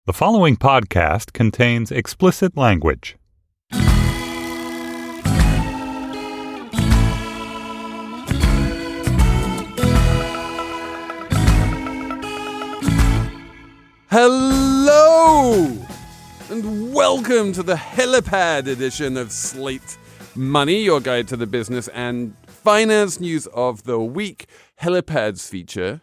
The following podcast contains explicit language. Hello, and welcome to the Helipad edition of Slate Money, your guide to the business and finance news of the week. Helipads feature.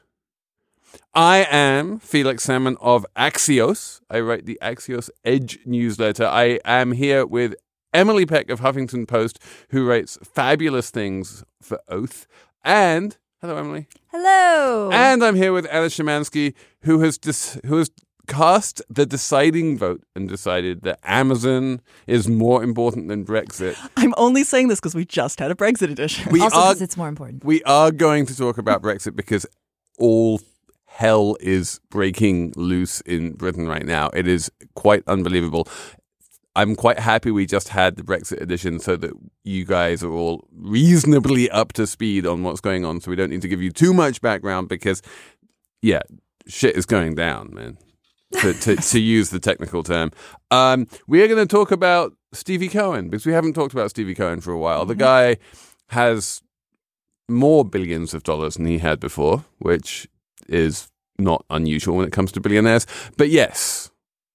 I am Felix Salmon of Axios. I write the Axios Edge newsletter. I am here with Emily Peck of Huffington Post, who writes fabulous things for Oath. And hello, Emily. Hello. And I'm here with Anna Szymanski, who has cast the deciding vote and decided that Amazon is more important than Brexit. I'm only saying this because we just had a Brexit edition. Also because it's more important. We are going to talk about Brexit because all hell is breaking loose in Britain right now. It is quite unbelievable. I'm quite happy we just had the Brexit edition so that you guys are all reasonably up to speed on what's going on, so we don't need to give you too much background because, yeah, shit is going down, man, to use the technical term. We are going to talk about Stevie Cohen because we haven't talked about Stevie Cohen for a while. Mm-hmm. The guy has more billions of dollars than he had before, which is not unusual when it comes to billionaires. But yes,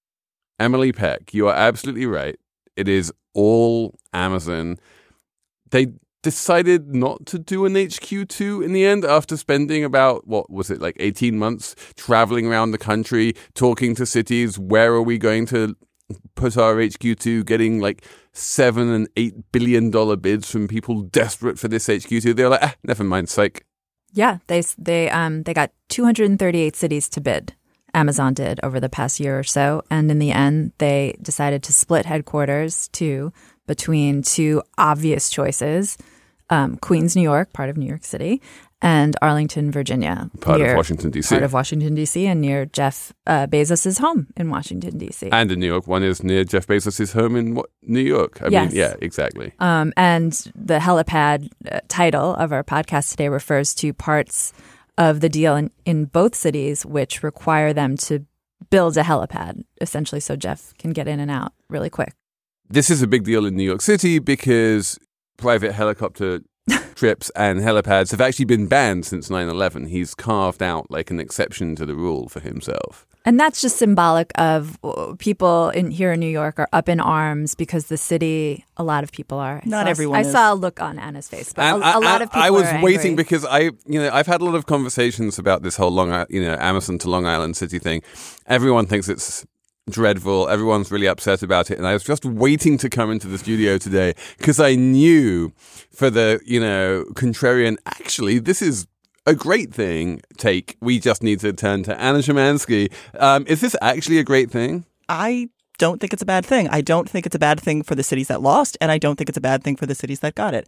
Emily Peck, you are absolutely right. It is all Amazon. They decided not to do an HQ2 in the end after spending about, 18 months traveling around the country, talking to cities. Where are we going to put our HQ2? Getting like $7 and $8 billion bids from people desperate for this HQ2. They're like, never mind, psych. Yeah, they got 238 cities to bid. Amazon did over the past year or so, and in the end, they decided to split headquarters between two obvious choices: Queens, New York, part of New York City, and Arlington, Virginia, part of Washington D.C. Part of Washington D.C. and near Jeff Bezos's home in Washington D.C. And in New York, one is near Jeff Bezos's home in New York. I mean, yeah, exactly. And the helipad title of our podcast today refers to parts of the deal in both cities which require them to build a helipad, essentially, so Jeff can get in and out really quick. This is a big deal in New York City because private helicopter trips and helipads have actually been banned since 9/11. He's carved out like an exception to the rule for himself. And that's just symbolic of people here in New York are up in arms because the city, a lot of people are. Not everyone I is. saw a look on Anna's face, but a lot of people I was are waiting angry. because I've had a lot of conversations about this whole Amazon to Long Island City thing. Everyone thinks it's dreadful. Everyone's really upset about it. And I was just waiting to come into the studio today because I knew for the, contrarian, actually, this is a great thing take. We just need to turn to Anna Szymanski. Is this actually a great thing? I don't think it's a bad thing. I don't think it's a bad thing for the cities that lost, and I don't think it's a bad thing for the cities that got it.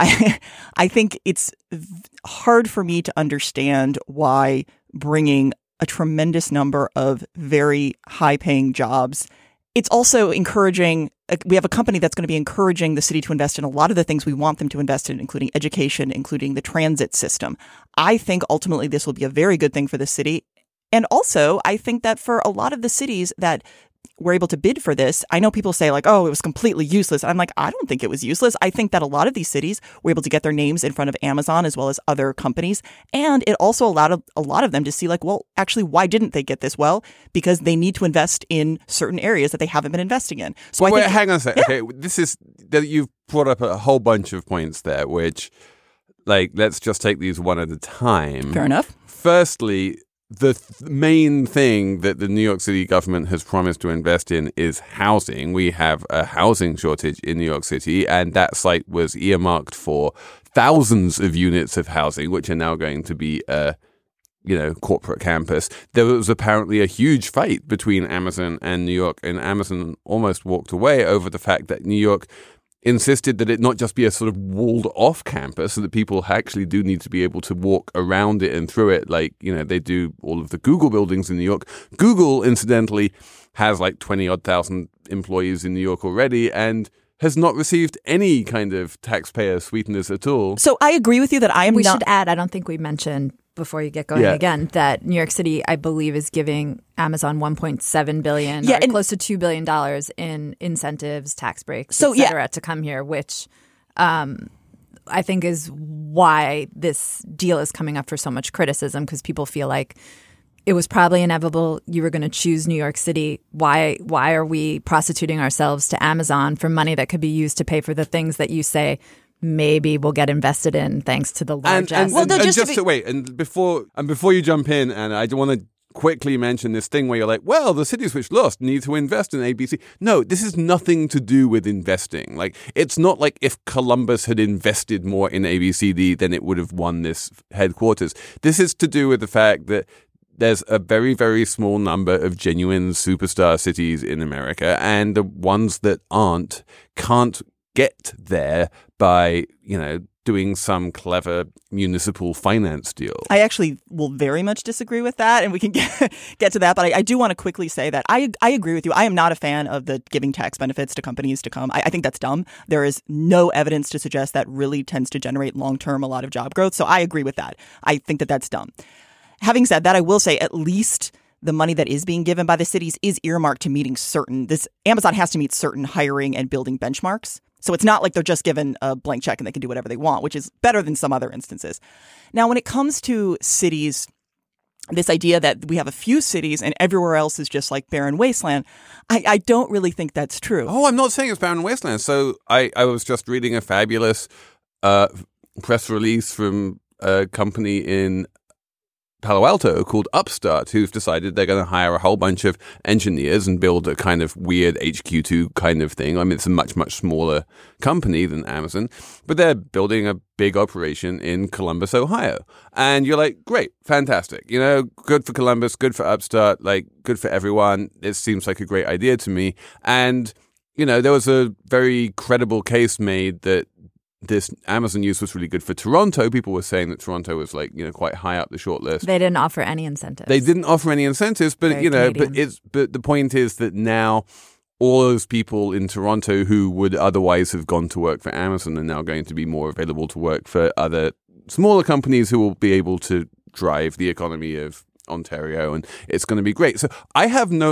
I think it's hard for me to understand why bringing a tremendous number of very high-paying jobs. It's also encouraging. We have a company that's going to be encouraging the city to invest in a lot of the things we want them to invest in, including education, including the transit system. I think ultimately this will be a very good thing for the city. And also, I think that for a lot of the cities that were able to bid for this, I know people say like, oh, it was completely useless. I'm like, I don't think it was useless. I think that a lot of these cities were able to get their names in front of Amazon as well as other companies. And it also allowed a lot of them to see like, well, actually, why didn't they get this? Well, because they need to invest in certain areas that they haven't been investing in. So wait, hang on a second. Yeah. Okay, you've brought up a whole bunch of points there, which let's just take these one at a time. Fair enough. Firstly, the main thing that the New York City government has promised to invest in is housing. We have a housing shortage in New York City, and that site was earmarked for thousands of units of housing, which are now going to be a corporate campus. There was apparently a huge fight between Amazon and New York, and Amazon almost walked away over the fact that New York insisted that it not just be a sort of walled off campus, so that people actually do need to be able to walk around it and through it, like, they do all of the Google buildings in New York. Google, incidentally, has like 20-odd thousand employees in New York already and has not received any kind of taxpayer sweeteners at all. So I agree with you that I am We not... should add, I don't think we mentioned before you get going again, that New York City, I believe, is giving Amazon $1.7 billion, or close to $2 billion in incentives, tax breaks, et cetera, to come here, which I think is why this deal is coming up for so much criticism, because people feel like it was probably inevitable you were going to choose New York City. Why are we prostituting ourselves to Amazon for money that could be used to pay for the things that you say maybe will get invested in thanks to the largest. And before you jump in, and I want to quickly mention this thing where you're like, well, the cities which lost need to invest in ABC. No, this is nothing to do with investing. Like, it's not like if Columbus had invested more in ABCD, then it would have won this headquarters. This is to do with the fact that there's a very, very small number of genuine superstar cities in America, and the ones that aren't can't get there by, doing some clever municipal finance deal. I actually will very much disagree with that, and we can get to that. But I do want to quickly say that I agree with you. I am not a fan of the giving tax benefits to companies to come. I think that's dumb. There is no evidence to suggest that really tends to generate long-term a lot of job growth. So I agree with that. I think that that's dumb. Having said that, I will say at least the money that is being given by the cities is earmarked to meeting Amazon has to meet certain hiring and building benchmarks. So it's not like they're just given a blank check and they can do whatever they want, which is better than some other instances. Now, when it comes to cities, this idea that we have a few cities and everywhere else is just like barren wasteland, I don't really think that's true. Oh, I'm not saying it's barren wasteland. So I was just reading a fabulous press release from a company in Palo Alto called Upstart, who've decided they're going to hire a whole bunch of engineers and build a kind of weird HQ2 kind of thing. I mean, it's a much, much smaller company than Amazon, but they're building a big operation in Columbus, Ohio. And you're like, great, fantastic. Good for Columbus, good for Upstart, like good for everyone. It seems like a great idea to me. And, there was a very credible case made that this Amazon use was really good for Toronto. People were saying that Toronto was quite high up the short list. They didn't offer any incentives. They didn't offer any incentives, but but the point is that now all those people in Toronto who would otherwise have gone to work for Amazon are now going to be more available to work for other smaller companies who will be able to drive the economy of Ontario, and it's going to be great. So I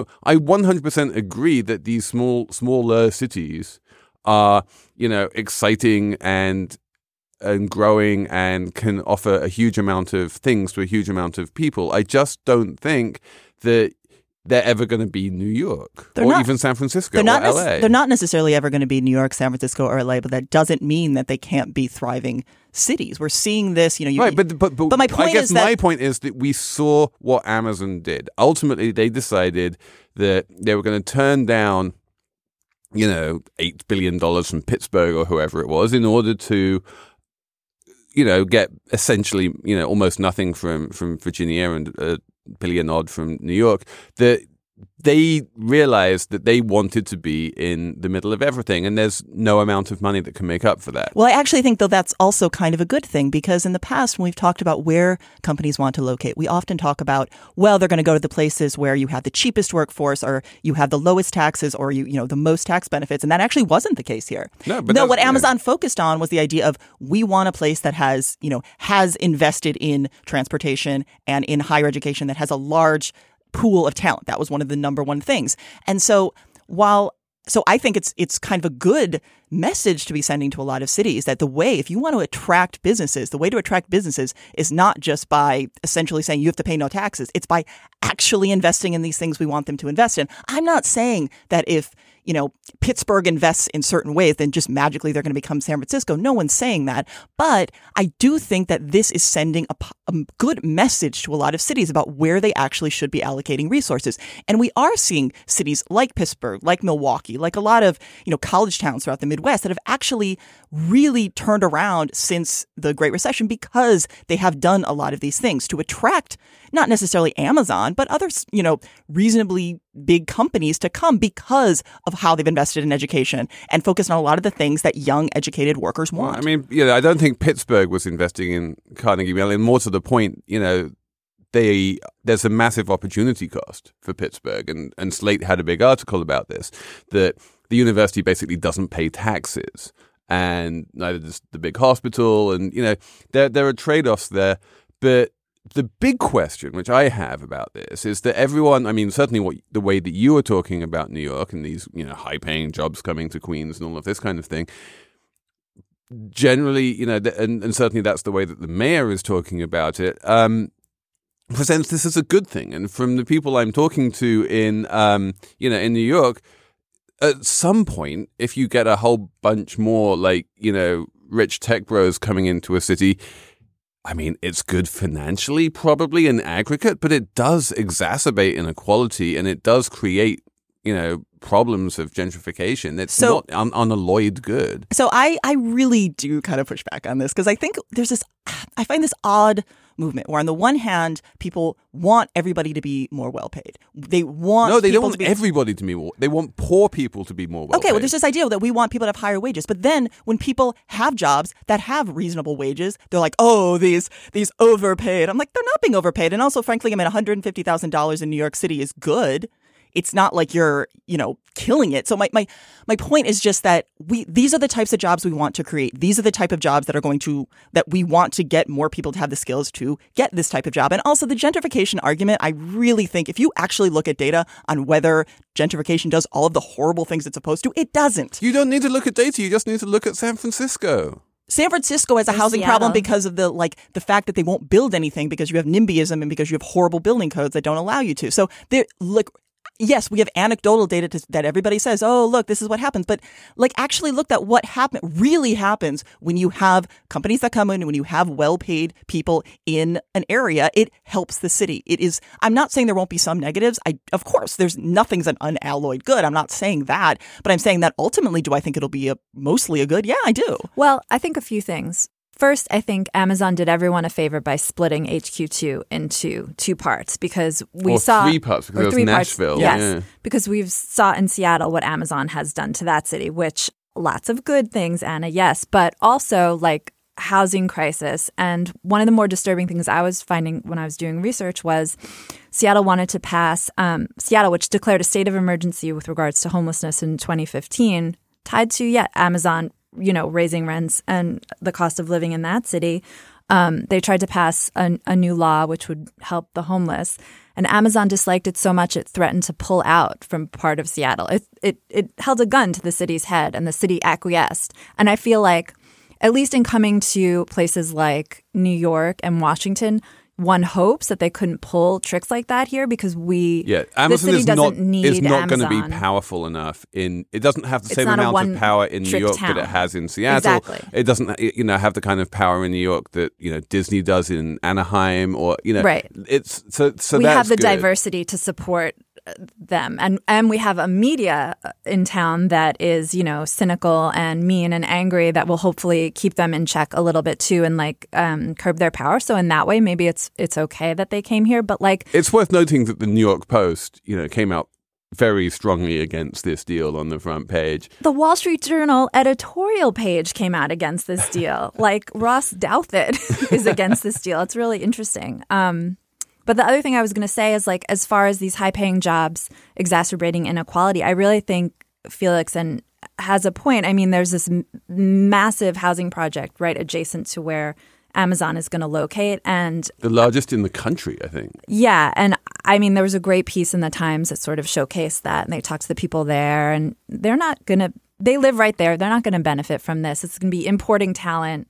100% agree that these smaller cities are, exciting and growing and can offer a huge amount of things to a huge amount of people. I just don't think that they're ever going to be New York even San Francisco or LA. They're not necessarily ever going to be New York, San Francisco, or LA, but that doesn't mean that they can't be thriving cities. We're seeing this, right? But my point my point is that we saw what Amazon did. Ultimately, they decided that they were going to turn down $8 billion from Pittsburgh or whoever it was in order to, get essentially, almost nothing from Virginia and $1 billion odd from New York. That they realized that they wanted to be in the middle of everything, and there's no amount of money that can make up for that. Well, I actually think, though, that's also kind of a good thing, because in the past, when we've talked about where companies want to locate, we often talk about, well, they're going to go to the places where you have the cheapest workforce, or you have the lowest taxes, or the most tax benefits, and that actually wasn't the case here. No, what Amazon focused on was the idea of, we want a place that has invested in transportation and in higher education, that has a large pool of talent. That was one of the number one things. And so I think it's kind of a good message to be sending to a lot of cities, that if you want to attract businesses, the way to attract businesses is not just by essentially saying you have to pay no taxes. It's by actually investing in these things we want them to invest in. I'm not saying that if Pittsburgh invests in certain ways, then just magically they're going to become San Francisco. No one's saying that. But I do think that this is sending a good message to a lot of cities about where they actually should be allocating resources. And we are seeing cities like Pittsburgh, like Milwaukee, like a lot of, college towns throughout the Midwest that have actually really turned around since the Great Recession, because they have done a lot of these things to attract not necessarily Amazon, but other, reasonably big companies to come, because of how they've invested in education and focused on a lot of the things that young, educated workers want. Well, I mean, I don't think Pittsburgh was investing in Carnegie Mellon. More to the point, there's a massive opportunity cost for Pittsburgh, and Slate had a big article about this, that the university basically doesn't pay taxes, and neither does the big hospital, and there are trade-offs there, but the big question, which I have about this, is that everyone, I mean, certainly the way that you are talking about New York and these, high-paying jobs coming to Queens and all of this kind of thing, generally, and certainly that's the way that the mayor is talking about it, presents this as a good thing. And from the people I'm talking to in New York, at some point, if you get a whole bunch more rich tech bros coming into a city, I mean, it's good financially, probably in aggregate, but it does exacerbate inequality and it does create, problems of gentrification. It's not unalloyed good. So I really do kind of push back on this because I think I find this odd movement where on the one hand, people want everybody to be more well-paid. They don't want everybody to be more. They want poor people to be more well-paid. Okay, well, there's this idea that we want people to have higher wages. But then when people have jobs that have reasonable wages, they're like, oh, these overpaid. I'm like, they're not being overpaid. And also, frankly, I mean, $150,000 in New York City is good. It's not like you're, killing it. So my point is just that these are the types of jobs we want to create. These are the type of jobs that we want to get more people to have the skills to get this type of job. And also the gentrification argument, I really think if you actually look at data on whether gentrification does all of the horrible things it's supposed to, it doesn't. You don't need to look at data. You just need to look at San Francisco. San Francisco has a housing problem because of the fact that they won't build anything because you have NIMBYism and because you have horrible building codes that don't allow you to. So yes, we have anecdotal data that everybody says, oh, look, this is what happens. But actually look at what really happens when you have companies that come in, when you have well-paid people in an area, it helps the city. I'm not saying there won't be some negatives. Of course, nothing's an unalloyed good. I'm not saying that. But I'm saying that ultimately, do I think it'll be mostly a good? Yeah, I do. Well, I think a few things. First, I think Amazon did everyone a favor by splitting HQ2 into two parts because we saw 3 parts because it was Nashville. Yes, yeah. Because we saw in Seattle what Amazon has done to that city, which lots of good things, Anna, yes, but also housing crisis. And one of the more disturbing things I was finding when I was doing research was Seattle wanted to pass Seattle, which declared a state of emergency with regards to homelessness in 2015, tied to Amazon. Raising rents and the cost of living in that city. They tried to pass a new law which would help the homeless. And Amazon disliked it so much it threatened to pull out from part of Seattle. It held a gun to the city's head and the city acquiesced. And I feel like, at least in coming to places like New York and Washington, one hopes that they couldn't pull tricks like that here because Amazon is not going to be powerful enough it doesn't have the same amount of power in New York that it has in Seattle. Exactly. It doesn't have the kind of power in New York that Disney does in Anaheim or right. It's so we that's have the good. diversity to support them and we have a media in town that is cynical and mean and angry that will hopefully keep them in check a little bit too and curb their power. So in that way maybe it's okay that they came here, but it's worth noting that the New York Post came out very strongly against this deal on the front page. The Wall Street Journal editorial page came out against this deal. Ross Douthat is against this deal. It's really interesting. But the other thing I was going to say is as far as these high-paying jobs exacerbating inequality, I really think Felix has a point. I mean, there's this massive housing project right adjacent to where Amazon is going to locate, and the largest in the country, I think. Yeah, and I mean, there was a great piece in the Times that sort of showcased that, and they talked to the people there, and they're not going to. They live right there. They're not going to benefit from this. It's going to be importing talent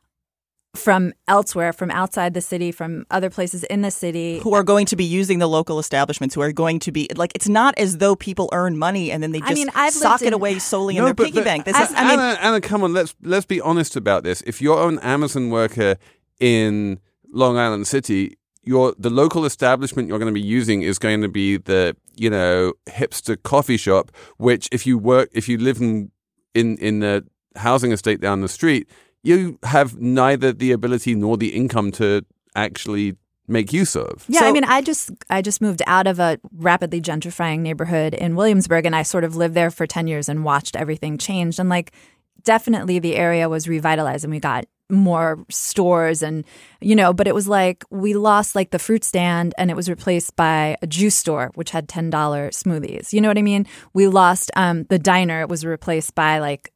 from elsewhere, from outside the city, from other places in the city. Who are going to be using the local establishments, who are going to be, it's not as though people earn money and then they just sock it away solely in their piggy bank. Anna, come on, let's be honest about this. If you're an Amazon worker in Long Island City, the local establishment you're going to be using is going to be the, hipster coffee shop, which if you live in the housing estate down the street, you have neither the ability nor the income to actually make use of. Yeah, I mean, I just moved out of a rapidly gentrifying neighborhood in Williamsburg, and I sort of lived there for 10 years and watched everything change. And definitely the area was revitalized, and we got more stores and, but it was we lost the fruit stand and it was replaced by a juice store, which had $10 smoothies. You know what I mean? We lost the diner. It was replaced by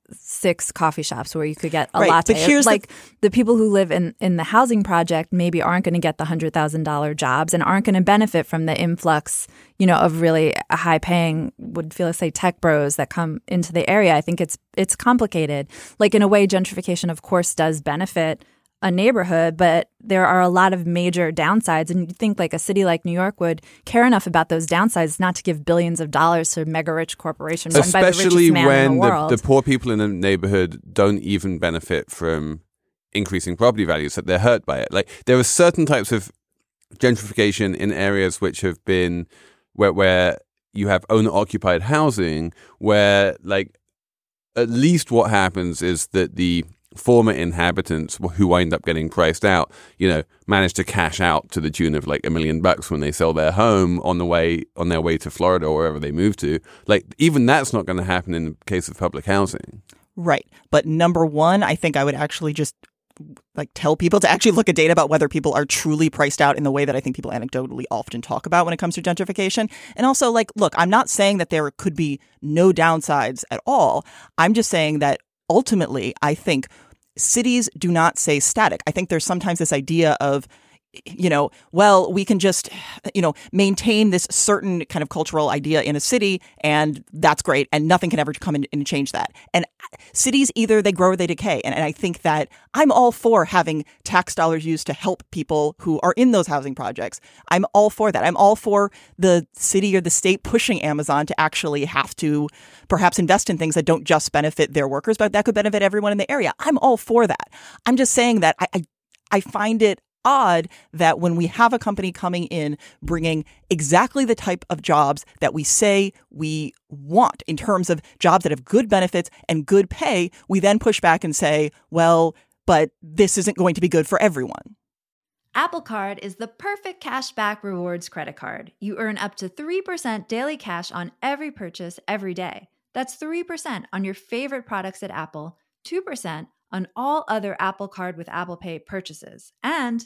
6 coffee shops where you could get a Right, latte. but here's like the people who live in the housing project maybe aren't going to get the $100,000 jobs and aren't going to benefit from the influx, of really high-paying, would feel like, say, tech bros that come into the area. I think it's complicated. Like, in a way, gentrification, of course, does benefit a neighborhood, but there are a lot of major downsides. And you think like a city like New York would care enough about those downsides not to give billions of dollars to mega rich corporations run by the richest especially man in the when world. the poor people in the neighborhood don't even benefit from increasing property values, that they're hurt by it. Like, there are certain types of gentrification in areas which have been where you have owner-occupied housing, where like at least what happens is that the former inhabitants who wind up getting priced out, manage to cash out to the tune of like $1 million when they sell their home on their way to Florida or wherever they move to. Like, even that's not going to happen in the case of public housing. Right. But number one, I think I would actually just like tell people to actually look at data about whether people are truly priced out in the way that I think people anecdotally often talk about when it comes to gentrification. And also, like, look, I'm not saying that there could be no downsides at all. I'm just saying that ultimately, I think cities do not stay static. I think there's sometimes this idea of, well, we can just, maintain this certain kind of cultural idea in a city, and that's great, and nothing can ever come in and change that. And cities, either they grow or they decay. And I think that I'm all for having tax dollars used to help people who are in those housing projects. I'm all for that. I'm all for the city or the state pushing Amazon to actually have to perhaps invest in things that don't just benefit their workers, but that could benefit everyone in the area. I'm all for that. I'm just saying that I find it odd that when we have a company coming in bringing exactly the type of jobs that we say we want in terms of jobs that have good benefits and good pay, we then push back and say, well, but this isn't going to be good for everyone. Apple Card is the perfect cashback rewards credit card. You earn up to 3% daily cash on every purchase every day. That's 3% on your favorite products at Apple, 2% on all other Apple Card with Apple Pay purchases, and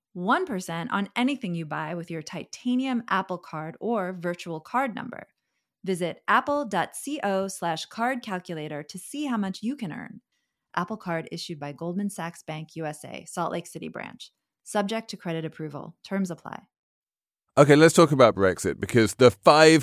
1% on anything you buy with your titanium Apple Card or virtual card number. Visit apple.co/card calculator to see how much you can earn. Apple Card issued by Goldman Sachs Bank USA, Salt Lake City branch. Subject to credit approval. Terms apply. Okay, let's talk about Brexit, because the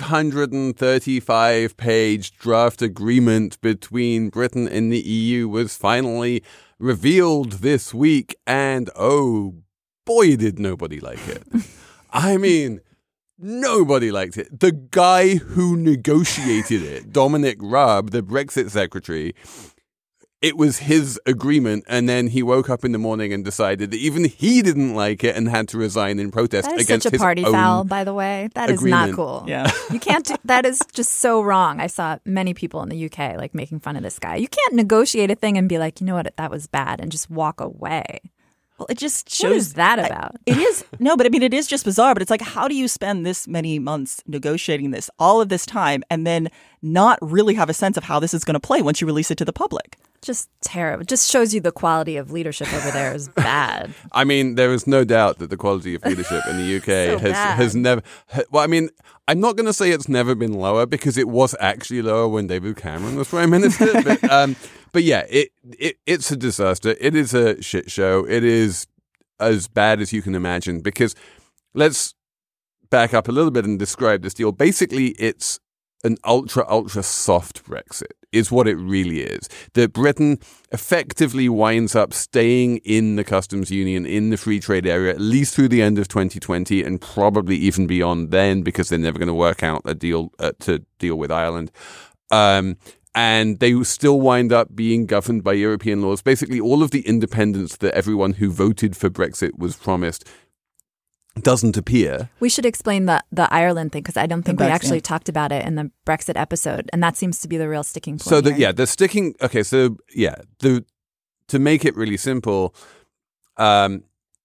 535-page draft agreement between Britain and the EU was finally revealed this week, and oh boy, did nobody like it. I mean, nobody liked it. The guy who negotiated it, Dominic Raab, the Brexit secretary, it was his agreement, and then he woke up in the morning and decided that even he didn't like it and had to resign in protest That is against such a his party own foul, by the way. That is not agreement. cool. Yeah. You can't do that. Is just so wrong. I saw many people in the UK like making fun of this guy. You can't negotiate a thing and be like, you know what, that was bad, and just walk away. Well, it just shows What is that about? It is no, but I mean, it is just bizarre. But it's like, how do you spend this many months negotiating this, all of this time, and then not really have a sense of how this is going to play once you release it to the public? Just terrible. Just shows you the quality of leadership over there is bad. I mean, there is no doubt that the quality of leadership in the UK has never. Well, I mean, I'm not going to say it's never been lower, because it was actually lower when David Cameron was Prime Minister. But yeah, it's a disaster. It is a shit show. It is as bad as you can imagine, because let's back up a little bit and describe this deal. Basically, it's an ultra soft Brexit is what it really is. That Britain effectively winds up staying in the customs union, in the free trade area, at least through the end of 2020, and probably even beyond then, because they're never going to work out a deal to deal with Ireland. And they still wind up being governed by European laws. Basically, all of the independence that everyone who voted for Brexit was promised doesn't appear. We should explain the Ireland thing, because I don't think we actually yeah. talked about it in the Brexit episode, and that seems to be the real sticking point. So here. the sticking. Okay, so yeah, to make it really simple, the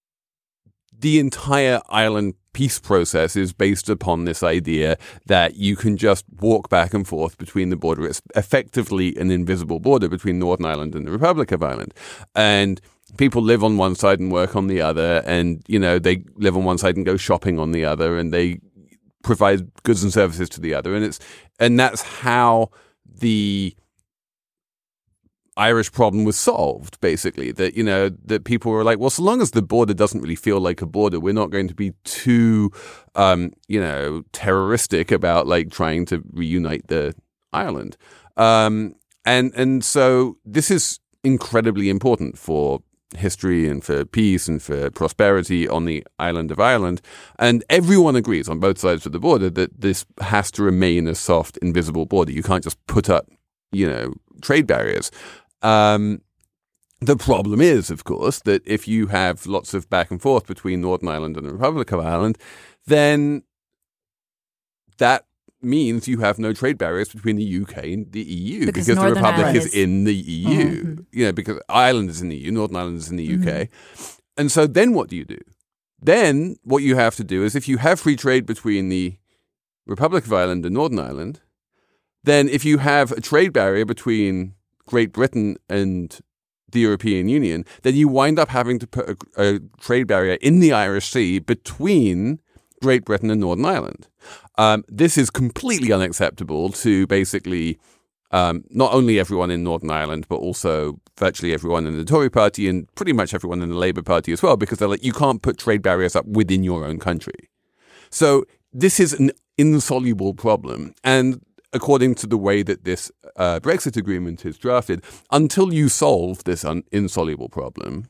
entire Ireland peace process is based upon this idea that you can just walk back and forth between the border. It's effectively an invisible border between Northern Ireland and the Republic of Ireland, and people live on one side and work on the other, and they live on one side and go shopping on the other, and they provide goods and services to the other, and that's how the Irish problem was solved, basically. That, that people were like, well, so long as the border doesn't really feel like a border, we're not going to be too, terroristic about like trying to reunite the island. And so this is incredibly important for history and for peace and for prosperity on the island of Ireland. And everyone agrees on both sides of the border that this has to remain a soft, invisible border. You can't just put up, trade barriers. The problem is, of course, that if you have lots of back and forth between Northern Ireland and the Republic of Ireland, then that means you have no trade barriers between the UK and the EU because the Republic is in the EU. Because Ireland is in the EU, Northern Ireland is in the UK. And so then what do you do? Then what you have to do is if you have free trade between the Republic of Ireland and Northern Ireland, then if you have a trade barrier between Great Britain and the European Union, then you wind up having to put a trade barrier in the Irish Sea between Great Britain and Northern Ireland. This is completely unacceptable to basically not only everyone in Northern Ireland, but also virtually everyone in the Tory party and pretty much everyone in the Labour Party as well, because they're like, you can't put trade barriers up within your own country. So this is an insoluble problem. And according to the way that this Brexit agreement is drafted, until you solve this insoluble problem,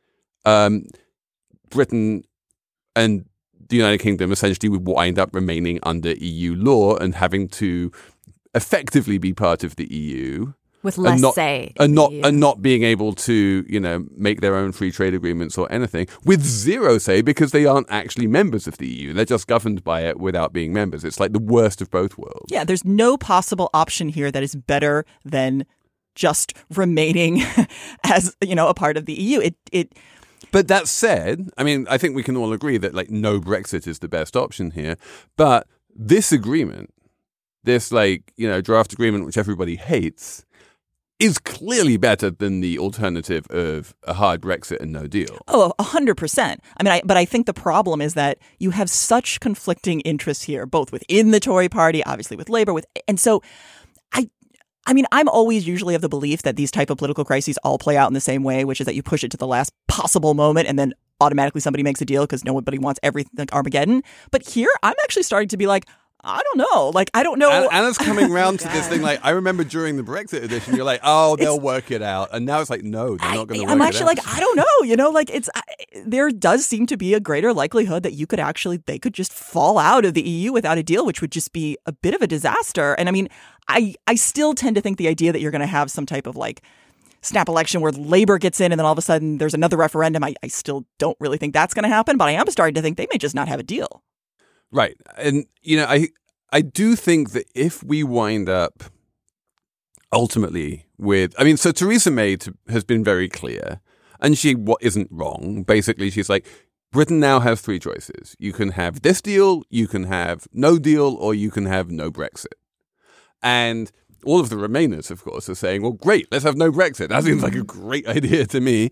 Britain and the United Kingdom essentially would wind up remaining under EU law and having to effectively be part of the EU with less say, and not being able to make their own free trade agreements or anything, with zero say because they aren't actually members of the EU. They're just governed by it without being members. It's like the worst of both worlds. Yeah, there's no possible option here that is better than just remaining as a part of the EU. But that said, I mean, I think we can all agree that like no Brexit is the best option here. But this agreement, this draft agreement, which everybody hates, is clearly better than the alternative of a hard Brexit and no deal. Oh, 100%. But I think the problem is that you have such conflicting interests here, both within the Tory party, obviously with Labour, and so I'm always usually of the belief that these type of political crises all play out in the same way, which is that you push it to the last possible moment and then automatically somebody makes a deal because nobody wants everything like Armageddon. But here, I'm actually starting to be like, I don't know. I don't know. Anna's coming around to this thing. Like, I remember during the Brexit edition, you're like, oh, they'll work it out. And now it's like, no, they're not going to work it out. I'm actually like, I don't know. There does seem to be a greater likelihood that they could just fall out of the EU without a deal, which would just be a bit of a disaster. And I mean, I still tend to think the idea that you're going to have some type of snap election where Labour gets in and then all of a sudden there's another referendum. I still don't really think that's going to happen, but I am starting to think they may just not have a deal. Right. And, I do think that if we wind up ultimately so Theresa May has been very clear, and she isn't wrong. Basically, she's like, Britain now has three choices. You can have this deal, you can have no deal, or you can have no Brexit. And all of the Remainers, of course, are saying, well, great, let's have no Brexit. That seems like a great idea to me.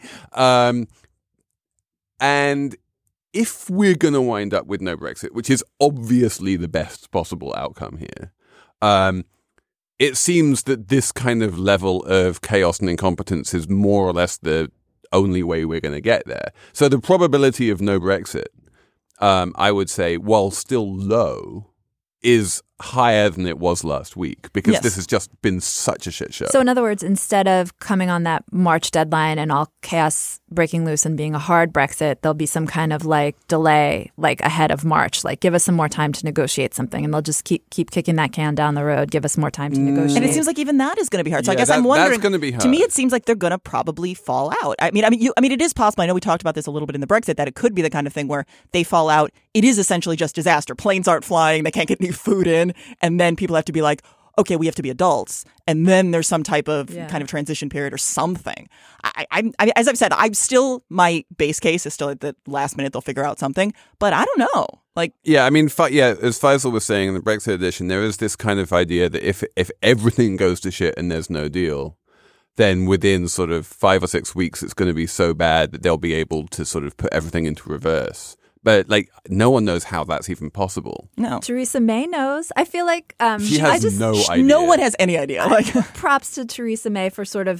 And if we're going to wind up with no Brexit, which is obviously the best possible outcome here, it seems that this kind of level of chaos and incompetence is more or less the only way we're going to get there. So the probability of no Brexit, I would say, while still low, is higher than it was last week because this has just been such a shit show. So in other words, instead of coming on that March deadline and all chaos breaking loose and being a hard Brexit, there'll be some kind of delay ahead of March. Give us some more time to negotiate something, and they'll just keep kicking that can down the road. Give us more time to negotiate. And it seems like even that is going to be hard. So I guess I'm wondering. That's going to be hard. To me, it seems like they're going to probably fall out. I mean, it is possible. I know we talked about this a little bit in the Brexit that it could be the kind of thing where they fall out. It is essentially just disaster. Planes aren't flying. They can't get any food in. And then people have to be like, okay, we have to be adults. And then there's some type of kind of transition period or something. I as I've said, my base case is still at the last minute they'll figure out something. But I don't know. As Faisal was saying in the Brexit edition, there is this kind of idea that if everything goes to shit and there's no deal, then within sort of 5 or 6 weeks, it's going to be so bad that they'll be able to sort of put everything into reverse. But no one knows how that's even possible. No. Theresa May knows. I feel like she has no idea. No one has any idea. Props to Theresa May for sort of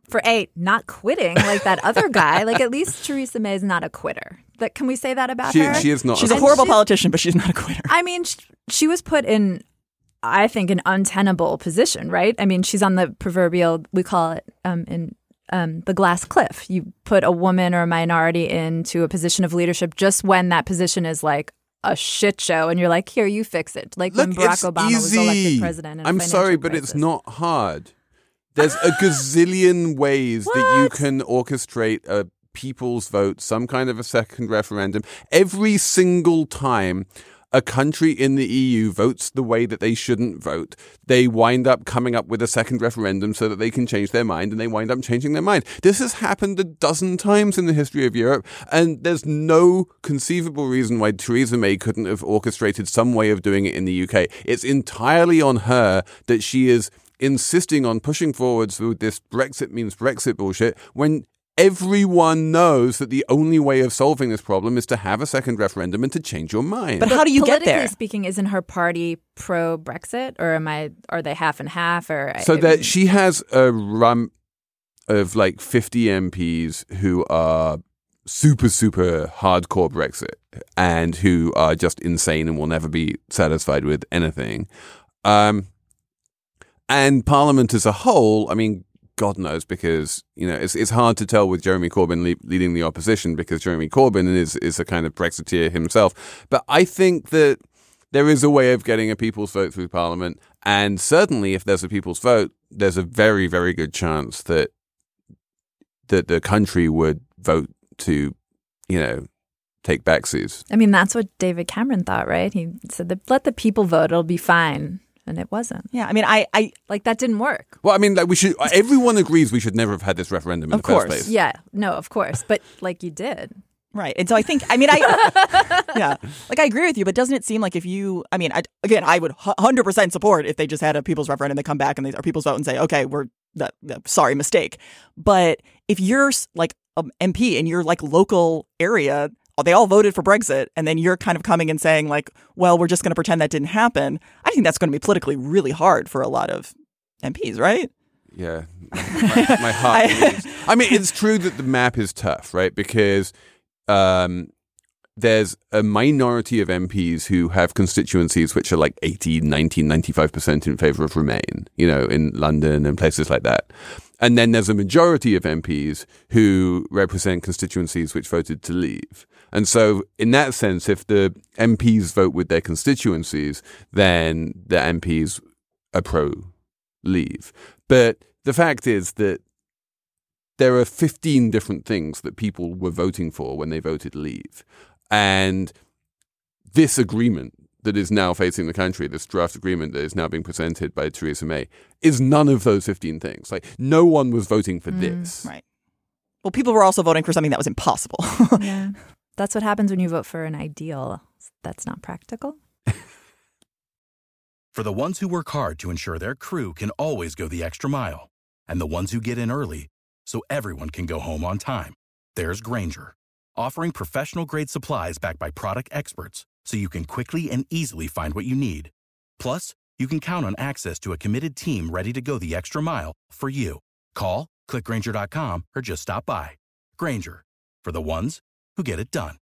for not quitting like that other guy. Like, at least Theresa May is not a quitter. Can we say that about her? She is not. She's a horrible politician, but she's not a quitter. I mean, she was put in, I think, an untenable position, right? I mean, she's on the proverbial, we call it the glass cliff. You put a woman or a minority into a position of leadership just when that position is like a shit show, and you're like, here, you fix it. Like when Barack Obama was elected president. I'm sorry, but it's not hard. There's a gazillion ways that you can orchestrate a people's vote, some kind of a second referendum. Every single time a country in the EU votes the way that they shouldn't vote, they wind up coming up with a second referendum so that they can change their mind, and they wind up changing their mind. This has happened a dozen times in the history of Europe, and there's no conceivable reason why Theresa May couldn't have orchestrated some way of doing it in the UK. It's entirely on her that she is insisting on pushing forwards with this Brexit means Brexit bullshit when everyone knows that the only way of solving this problem is to have a second referendum and to change your mind. But how do you get there? Politically speaking, isn't her party pro-Brexit, or are they half and half? That she has a rump of like 50 MPs who are super, super hardcore Brexit and who are just insane and will never be satisfied with anything. And Parliament as a whole, I mean, God knows, because it's hard to tell with Jeremy Corbyn leading the opposition, because Jeremy Corbyn is a kind of Brexiteer himself. But I think that there is a way of getting a people's vote through Parliament, and certainly if there's a people's vote, there's a very, very good chance that the country would vote to, take backsies. I mean, that's what David Cameron thought, right? He said, let the people vote, it'll be fine. And it wasn't. Yeah, I mean, I like that didn't work. Well, I mean, like everyone agrees we should never have had this referendum in the first place. Yeah, no, of course. But like you did. Right. And so I think, I agree with you, but doesn't it seem like I would 100% support if they just had a people's referendum, they come back and or people's vote and say, okay, sorry, mistake. But if you're like an MP in your like local area, they all voted for Brexit, and then you're kind of coming and saying like, well, we're just going to pretend that didn't happen. I think that's going to be politically really hard for a lot of MPs, right? Yeah. My heart bleeds. I mean, it's true that the map is tough, right? Because there's a minority of MPs who have constituencies which are like 80, 90, 95% in favor of Remain, in London and places like that. And then there's a majority of MPs who represent constituencies which voted to leave. And so in that sense, if the MPs vote with their constituencies, then the MPs are pro-leave. But the fact is that there are 15 different things that people were voting for when they voted leave. And this agreement that is now facing the country, this draft agreement that is now being presented by Theresa May, is none of those 15 things. Like, no one was voting for this. Right. Well, people were also voting for something that was impossible. Yeah. That's what happens when you vote for an ideal that's not practical. For the ones who work hard to ensure their crew can always go the extra mile, and the ones who get in early so everyone can go home on time, there's Grainger, offering professional-grade supplies backed by product experts so you can quickly and easily find what you need. Plus, you can count on access to a committed team ready to go the extra mile for you. Call, click Grainger.com, or just stop by. Grainger, for the ones who get it done.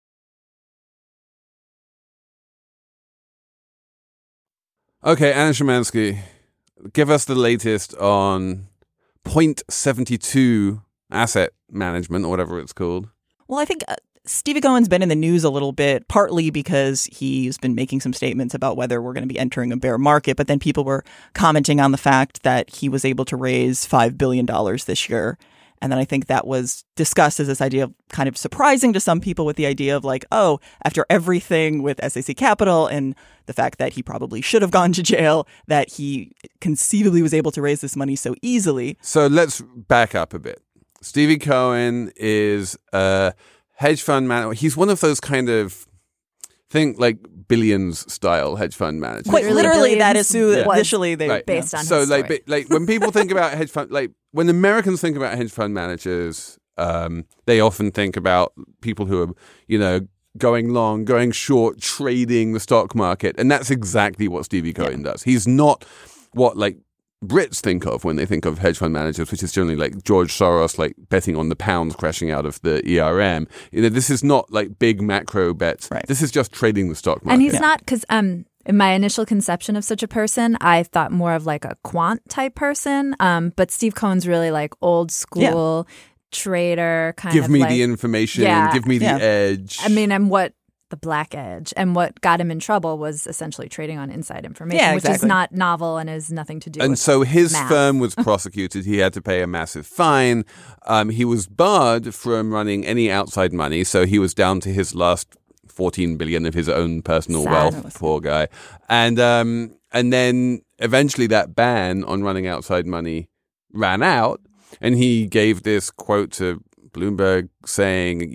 Okay, Anna Szymanski, give us the latest on Point 72 asset management, or whatever it's called. Well, I think Stevie Cohen's been in the news a little bit, partly because he's been making some statements about whether we're going to be entering a bear market. But then people were commenting on the fact that he was able to raise $5 billion this year. And then I think that was discussed as this idea of kind of surprising to some people, with the idea of like, oh, after everything with SAC Capital and the fact that he probably should have gone to jail, that he conceivably was able to raise this money so easily. So let's back up a bit. Stevie Cohen is a hedge fund manager. He's one of those kind of, think like Billions style hedge fund managers. Quite literally, that is who initially they right. Based on his so story. like when people think about hedge fund, like when Americans think about hedge fund managers, they often think about people who are, going long, going short, trading the stock market. And that's exactly what Stevie Cohen does. He's not what like Brits think of when they think of hedge fund managers, which is generally like George Soros, like betting on the pounds crashing out of the ERM. This is not like big macro bets. Right. This is just trading the stock market. And he's not, because in my initial conception of such a person, I thought more of like a quant type person. But Steve Cohen's really like old school trader kind of. Give me like, the information. Yeah. Give me the edge. I mean, and what the black edge and what got him in trouble was essentially trading on inside information, which is not novel and has nothing to do with so his math. firm was prosecuted. He had to pay a massive fine. He was barred from running any outside money, so he was down to his last 14 billion of his own personal wealth. Poor guy. And then eventually that ban on running outside money ran out, and he gave this quote to Bloomberg saying,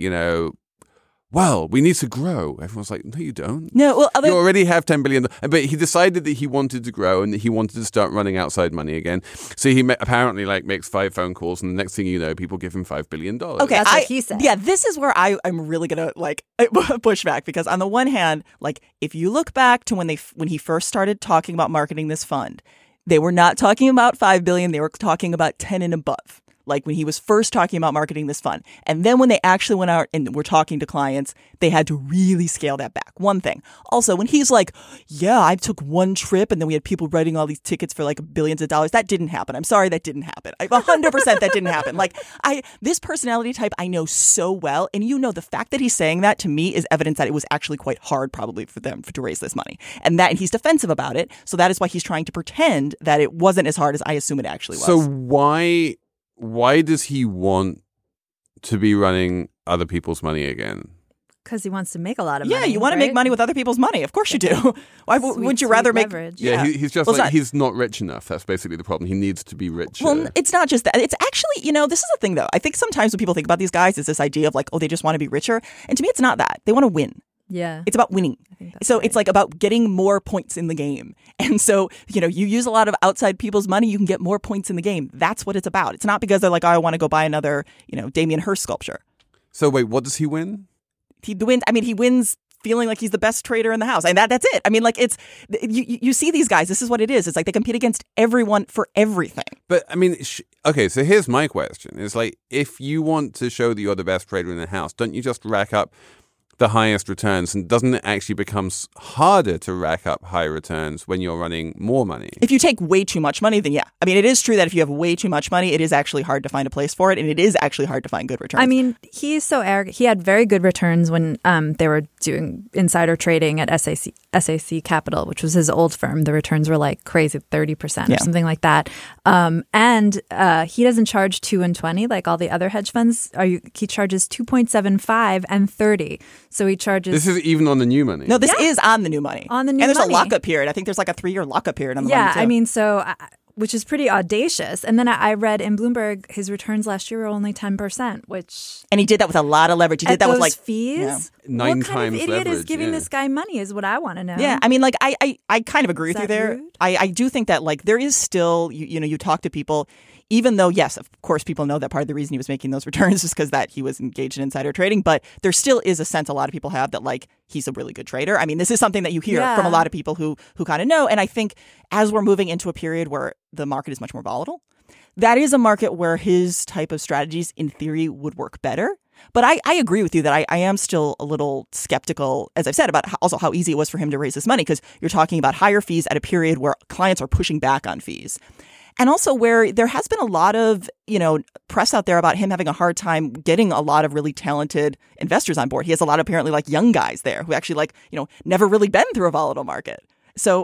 well, we need to grow. Everyone's like, no, you don't. No, well, you already have 10 billion. But he decided that he wanted to grow and that he wanted to start running outside money again. So he apparently makes 5 phone calls, and the next thing you know, people give him $5 billion. Okay, that's what he said. Yeah, this is where I'm really gonna push back, because on the one hand, if you look back to when he first started talking about marketing this fund, they were not talking about 5 billion. They were talking about 10 and above. Like when he was first talking about marketing this fund. And then when they actually went out and were talking to clients, they had to really scale that back. One thing. Also, when he's like, yeah, I took one trip and then we had people writing all these tickets for like billions of dollars. That didn't happen. I'm sorry, that didn't happen. 100% that didn't happen. This personality type I know so well. And the fact that he's saying that to me is evidence that it was actually quite hard probably for them to raise this money. And he's defensive about it. So that is why he's trying to pretend that it wasn't as hard as I assume it actually was. So why does he want to be running other people's money again? Because he wants to make a lot of money. Yeah, you want to make money with other people's money. Of course you do. Why wouldn't you rather make leverage? Yeah, he's just he's not rich enough. That's basically the problem. He needs to be richer. Well, it's not just that. It's actually, this is the thing, though. I think sometimes when people think about these guys, it's this idea of they just want to be richer. And to me, it's not that. They want to win. Yeah. It's about winning. So it's about getting more points in the game. And so, you use a lot of outside people's money, you can get more points in the game. That's what it's about. It's not because they're like, oh, I want to go buy another, Damien Hirst sculpture. So wait, what does he win? He wins feeling like he's the best trader in the house. And that's it. I mean, you see these guys, this is what it is. It's like they compete against everyone for everything. But I mean, okay, so here's my question. It's like, if you want to show that you're the best trader in the house, don't you just rack up the highest returns, and doesn't it actually become harder to rack up high returns when you're running more money? If you take way too much money, then yeah. I mean, it is true that if you have way too much money, it is actually hard to find a place for it, and it is actually hard to find good returns. I mean, he's so arrogant. He had very good returns when they were doing insider trading at SAC Capital, which was his old firm. The returns were like crazy, 30% or something like that. And he doesn't charge 2 and 20 like all the other hedge funds. He charges 2.75 and 30. So he charges. This is even on the new money. No, this is on the new money. On the new money. And there's money. a lockup period. I think there's like a 3-year lockup period on the money, too. Yeah, I mean, which is pretty audacious. And then I read in Bloomberg, his returns last year were only 10%, which. And he did that with a lot of leverage. He did that with fees. Yeah. 9 what kind of idiot leverage, is giving this guy money is what I want to know. Yeah, I mean, I kind of agree with you there. Rude? I do think that there is still, you talk to people. Even though, yes, of course, people know that part of the reason he was making those returns is because that he was engaged in insider trading. But there still is a sense a lot of people have that, he's a really good trader. I mean, this is something that you hear from a lot of people who kind of know. And I think as we're moving into a period where the market is much more volatile, that is a market where his type of strategies, in theory, would work better. But I agree with you that I am still a little skeptical, as I've said, about also how easy it was for him to raise this money, because you're talking about higher fees at a period where clients are pushing back on fees. And also where there has been a lot of, press out there about him having a hard time getting a lot of really talented investors on board. He has a lot of apparently young guys there who actually never really been through a volatile market. So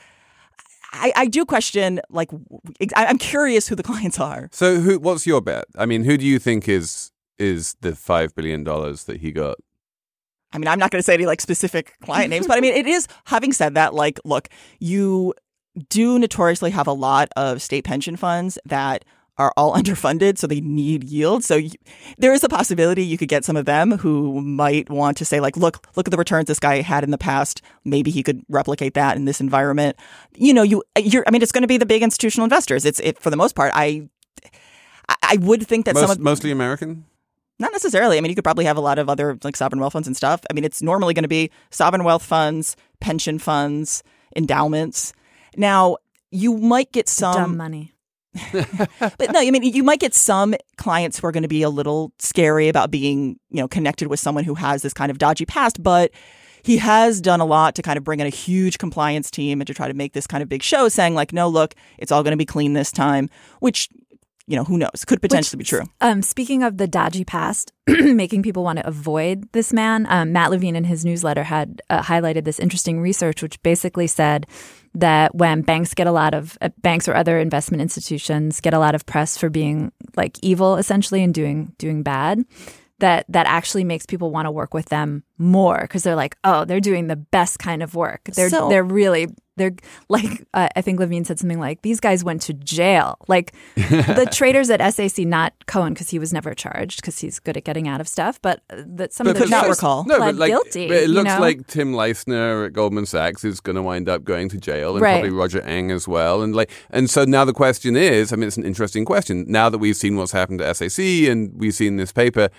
I do question, I'm curious who the clients are. So what's your bet? I mean, who do you think is the $5 billion that he got? I mean, I'm not going to say any specific client names, but I mean, it is, having said that, look, you do notoriously have a lot of state pension funds that are all underfunded, so they need yield. So there is a possibility you could get some of them who might want to say, look at the returns this guy had in the past. Maybe he could replicate that in this environment. I mean, it's going to be the big institutional investors. It's for the most part. I would think that mostly American. Not necessarily. I mean, you could probably have a lot of other sovereign wealth funds and stuff. I mean, it's normally going to be sovereign wealth funds, pension funds, endowments. Now, you might get Dumb some money. But no, I mean, you might get some clients who are going to be a little scary about being, connected with someone who has this kind of dodgy past. But he has done a lot to kind of bring in a huge compliance team and to try to make this kind of big show saying like, no, look, it's all going to be clean this time, which, who knows, could potentially be true. Speaking of the dodgy past, making people want to avoid this man, Matt Levine in his newsletter had highlighted this interesting research, which basically said that when banks or other investment institutions get a lot of press for being like evil, essentially, and doing bad, that actually makes people want to work with them more because they're like, oh, they're doing the best kind of work. They're like, I think Levine said something like, these guys went to jail. Like the traders at SAC, not Cohen, because he was never charged because he's good at getting out of stuff, but that some of them could not recall. pled guilty. It looks like Tim Leissner at Goldman Sachs is going to wind up going to jail, and probably Roger Ng as well. And so now the question is, it's an interesting question. Now that we've seen what's happened to SAC and we've seen this paper,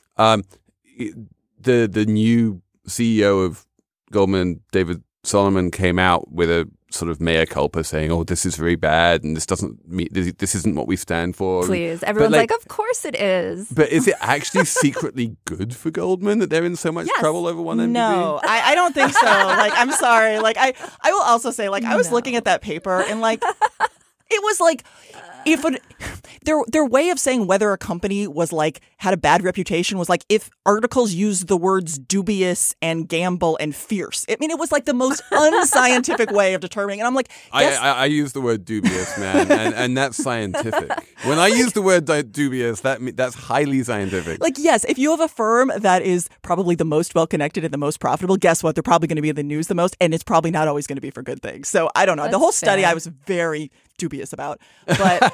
the new CEO of Goldman, David Solomon, came out with a sort of mea culpa saying, oh, this is very bad and this isn't what we stand for. Please. Everyone's like, of course it is. But is it actually secretly good for Goldman that they're in so much trouble over one MBB? No, I don't think so. Like, I'm sorry. Like, I will also say, like, I was looking at that paper and like, it was like, their way of saying whether a company was like had a bad reputation was like if articles used the words dubious and gamble and fierce. I mean, it was like the most unscientific way of determining. And I'm like, I use the word dubious, man, and that's scientific. When I use the word dubious, that's highly scientific. Like, yes, if you have a firm that is probably the most well connected and the most profitable, guess what? They're probably going to be in the news the most, and it's probably not always going to be for good things. So I don't know. That's the whole study fair. I was very dubious about, but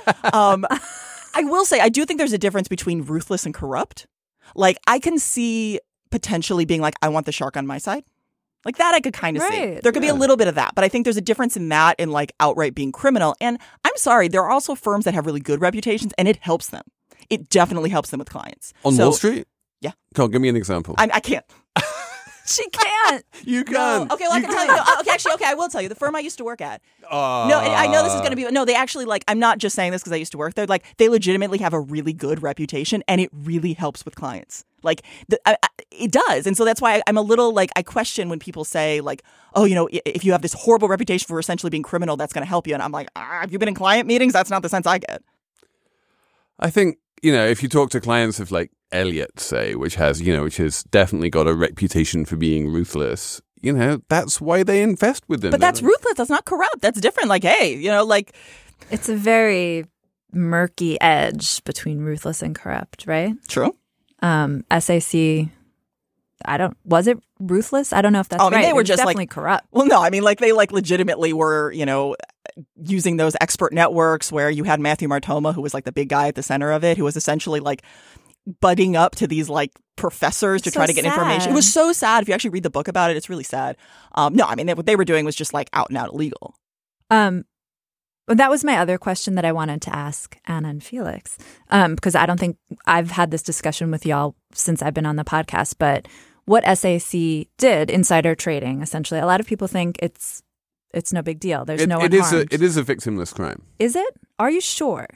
I will say I do think there's a difference between ruthless and corrupt. Like, I can see potentially being like, I want the shark on my side. Like that I could kind of see. There could be a little bit of that, but I think there's a difference in that and like outright being criminal. And I'm sorry, there are also firms that have really good reputations and it helps them. It definitely helps them with clients. On Wall Street? Yeah. Come on, give me an example. I can't. She can't. You can. No. Okay, well, I can tell you. No, okay, I will tell you. The firm I used to work at. No, I know this is going to be. No, they actually like. I'm not just saying this because I used to work there. Like, they legitimately have a really good reputation, and it really helps with clients. Like, it does, and so that's why I'm a little like I question when people say like, oh, if you have this horrible reputation for essentially being criminal, that's going to help you. And I'm like, have you been in client meetings? That's not the sense I get. I think if you talk to clients of like Elliott, say, which has definitely got a reputation for being ruthless, that's why they invest with them. But that's ruthless. That's not corrupt. That's different. Like, hey, it's a very murky edge between ruthless and corrupt, right? True. SAC, was it ruthless? I don't know if that's right. They were just definitely like corrupt. Well, no, I mean, like they like legitimately were, using those expert networks where you had Matthew Martoma, who was like the big guy at the center of it, who was essentially like butting up to these like professors to try to get information. It was so sad. If you actually read the book about it, it's really sad. No, I mean, what they were doing was just like out and out illegal. That was my other question that I wanted to ask Anna and Felix, because I don't think I've had this discussion with y'all since I've been on the podcast, but what SAC did, insider trading, essentially, a lot of people think it's no big deal. There's no one harmed. It is a victimless crime. Is it? Are you sure?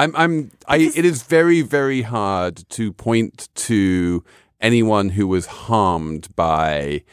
It is very, very hard to point to anyone who was harmed by,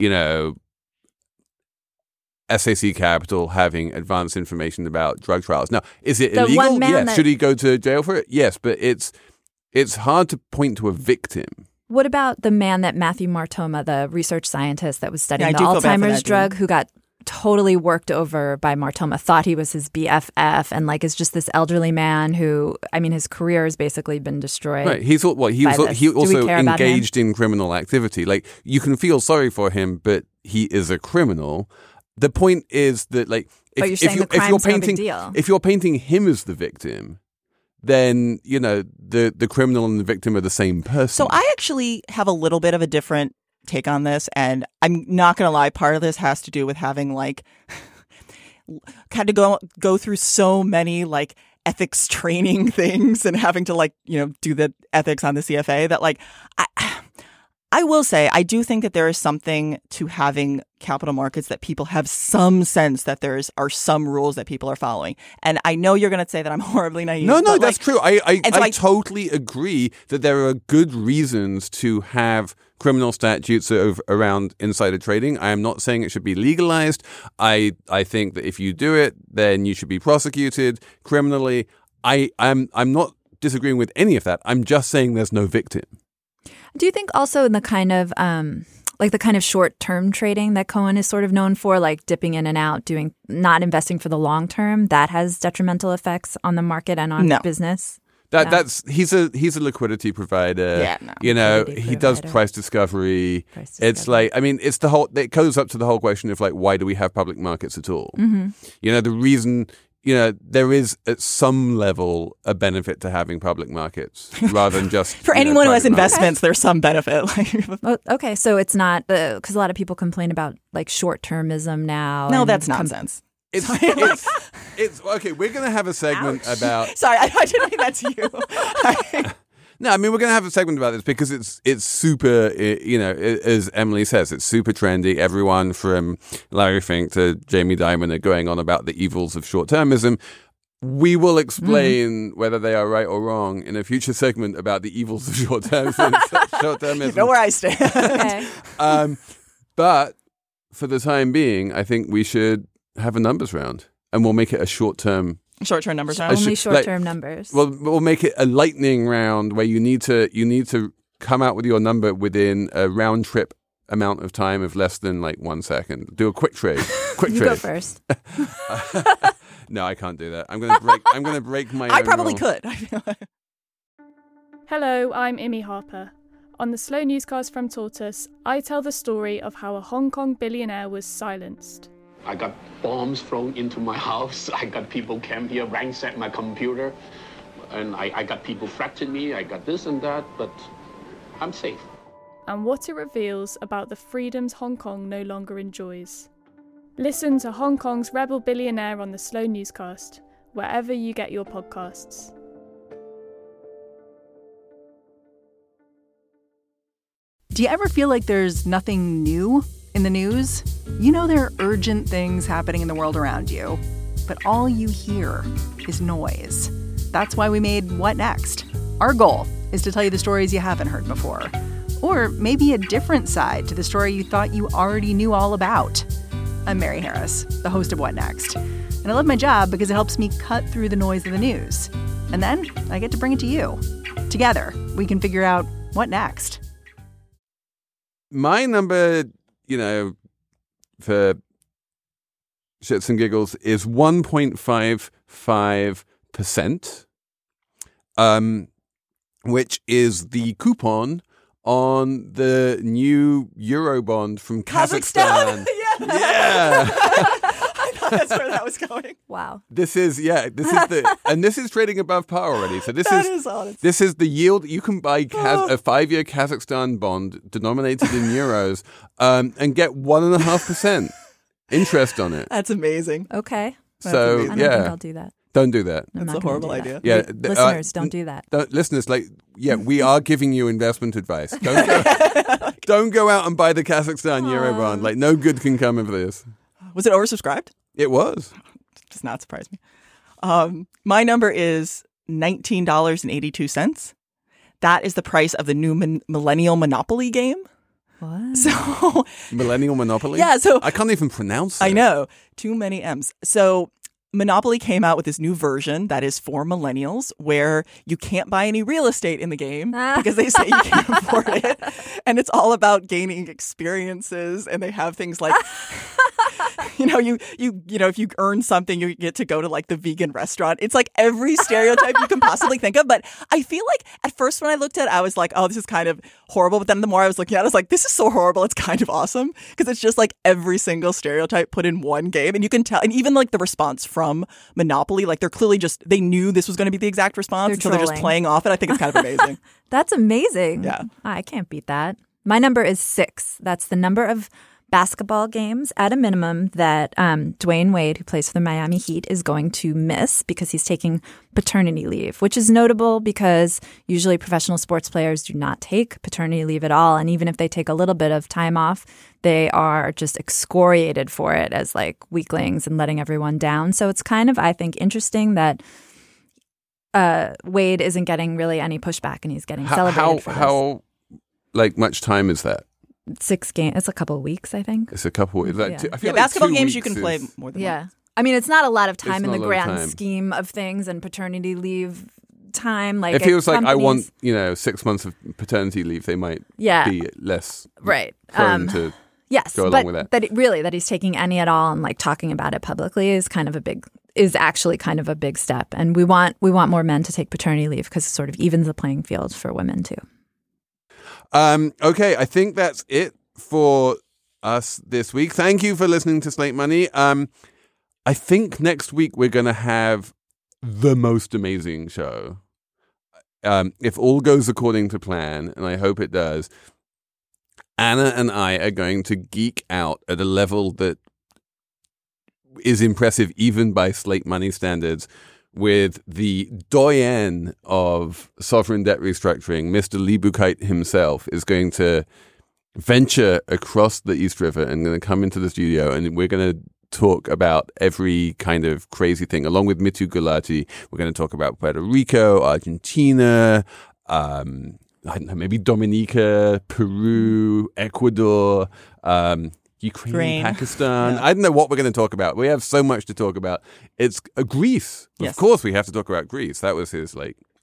SAC Capital having advanced information about drug trials. Now, is it illegal? Yes. Should he go to jail for it? Yes, but it's hard to point to a victim. What about the man that Matthew Martoma, the research scientist that was studying the Alzheimer's drug, who got totally worked over by Martoma, thought he was his BFF, and like is just this elderly man who, I mean, his career has basically been destroyed. Right. He also engaged in criminal activity. Like, you can feel sorry for him, but he is a criminal. The point is that, like, if you're painting him as the victim, then the criminal and the victim are the same person. So I actually have a little bit of a different take on this, and I'm not going to lie. Part of this has to do with having like had to go through so many like ethics training things and having to like do the ethics on the CFA that like I will say, I do think that there is something to having capital markets that people have some sense that are some rules that people are following. And I know you're going to say that I'm horribly naive. No, that's true. I totally agree that there are good reasons to have criminal statutes around insider trading. I am not saying it should be legalized. I think that if you do it, then you should be prosecuted criminally. I'm not disagreeing with any of that. I'm just saying there's no victim. Do you think also in the kind of the kind of short-term trading that Cohen is sort of known for, like dipping in and out, not investing for the long term, that has detrimental effects on the market and on business? He's a liquidity provider. Yeah, no. He does price discovery. It's like, I mean, it goes up to the whole question of like, why do we have public markets at all? Mm-hmm. The reason. There is at some level a benefit to having public markets rather than just for anyone who has investments. There's some benefit. Okay, so it's not because a lot of people complain about like short-termism now. No, that's nonsense. It's okay. We're going to have a segment about. Sorry, I didn't mean that to you. No, I mean, we're going to have a segment about this because it's super, as Emily says, it's super trendy. Everyone from Larry Fink to Jamie Dimon are going on about the evils of short-termism. We will explain whether they are right or wrong in a future segment about the evils of short-termism. You know where I stand. Okay. But for the time being, I think we should have a numbers round, and we'll make it a short-term numbers round. Only short-term numbers. Well, we'll make it a lightning round where you need to come out with your number within a round trip amount of time of less than like 1 second. Do a quick trade. You go first. No, I can't do that. I'm gonna break my. I probably rule. could. Hello, I'm Imi Harper. On the Slow Newscast from Tortoise, I tell the story of how a Hong Kong billionaire was silenced. I got bombs thrown into my house. I got people came here, ransacked my computer. And I got people threatening me. I got this and that, but I'm safe. And what it reveals about the freedoms Hong Kong no longer enjoys. Listen to Hong Kong's rebel billionaire on the Slow Newscast, wherever you get your podcasts. Do you ever feel like there's nothing new in the news? There are urgent things happening in the world around you, but all you hear is noise. That's why we made What Next? Our goal is to tell you the stories you haven't heard before, or maybe a different side to the story you thought you already knew all about. I'm Mary Harris, the host of What Next, and I love my job because it helps me cut through the noise of the news. And then I get to bring it to you. Together, we can figure out what next. My number, for shits and giggles is 1.55%, which is the coupon on the new Eurobond from Kazakhstan. Yeah. I thought that's where that was going. Wow. This is trading above par already. So this is honest. This is the yield you can buy a 5-year Kazakhstan bond denominated in euros and get 1.5% interest on it. That's amazing. Okay. So I don't think I'll do that. Don't do that. I'm That's not a gonna horrible do that. idea. Yeah, Listeners, don't do that. Listeners, we are giving you investment advice. Don't go out and buy the Kazakhstan Eurobond. No good can come of this. Was it oversubscribed? It was. Does not surprise me. My number is $19.82. That is the price of the new Millennial Monopoly game. What? So Millennial Monopoly? Yeah, so I can't even pronounce it. I know. Too many M's. So Monopoly came out with this new version that is for millennials where you can't buy any real estate in the game because they say you can't afford it. And it's all about gaining experiences. And they have things like, if you earn something, you get to go to the vegan restaurant. It's like every stereotype you can possibly think of. But I feel like at first when I looked at it, I was like, oh, this is kind of horrible. But then the more I was looking at it, I was like, this is so horrible. It's kind of awesome because it's just every single stereotype put in one game. And you can tell, and even the response from Monopoly, they're clearly they knew this was going to be the exact response. So they're just playing off it. I think it's kind of amazing. That's amazing. Yeah. I can't beat that. My number is 6. That's the number of basketball games at a minimum that Dwayne Wade, who plays for the Miami Heat, is going to miss because he's taking paternity leave, which is notable because usually professional sports players do not take paternity leave at all. And even if they take a little bit of time off, they are just excoriated for it as like weaklings and letting everyone down. So it's kind of, I think, interesting that Wade isn't getting really any pushback and he's getting celebrated for this. How much time is that? 6 games. It's a couple of weeks, I think. It's a couple. Is that Yeah. I feel like basketball 2 games you weeks can play is- more than Yeah. once. I mean, it's not a lot of time It's in not the a lot of grand time. scheme of things and paternity leave time. Like If he was like, I companies- want 6 months of paternity leave, they might Yeah. be less Right. prone to. Yes, go along but with that. that he's taking any at all and like talking about it publicly is actually kind of a big step. And we want more men to take paternity leave because it sort of evens the playing field for women too. Okay, I think that's it for us this week. Thank you for listening to Slate Money. I think next week we're going to have the most amazing show. If all goes according to plan, and I hope it does, Anna and I are going to geek out at a level that is impressive even by Slate Money standards with the doyen of sovereign debt restructuring, Mr. Lee Buchheit himself, is going to venture across the East River and going to come into the studio, and we're going to talk about every kind of crazy thing. Along with Mitu Gulati, we're going to talk about Puerto Rico, Argentina, I don't know, maybe Dominica, Peru, Ecuador, Ukraine, Pakistan. Yeah. I don't know what we're going to talk about. We have so much to talk about. It's Greece. Yes. Of course we have to talk about Greece. That was his,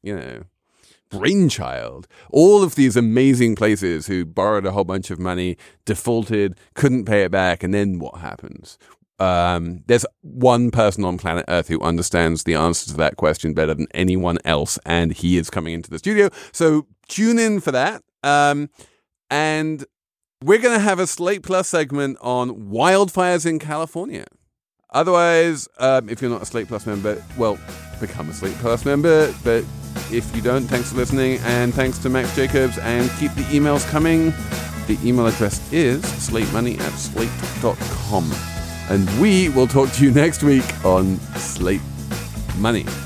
brainchild. All of these amazing places who borrowed a whole bunch of money, defaulted, couldn't pay it back, and then what happens? There's one person on planet Earth who understands the answer to that question better than anyone else, and he is coming into the studio. So tune in for that. And we're going to have a Slate Plus segment on wildfires in California. Otherwise, if you're not a Slate Plus member, well, become a Slate Plus member. But if you don't, thanks for listening. And thanks to Max Jacobs. And keep the emails coming. The email address is slatemoney@slate.com. And we will talk to you next week on Slate Money.